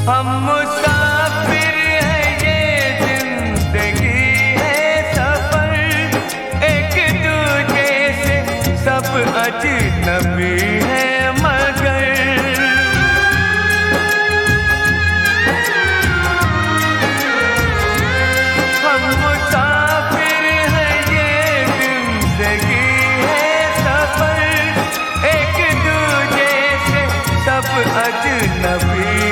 हम मुसाफिर हैं, ये जिंदगी है सफर, एक दूजे से सब अजनबी है मगर। हम मुसाफिर हैं, ये जिंदगी है सफर, एक दूजे से सब अजनबी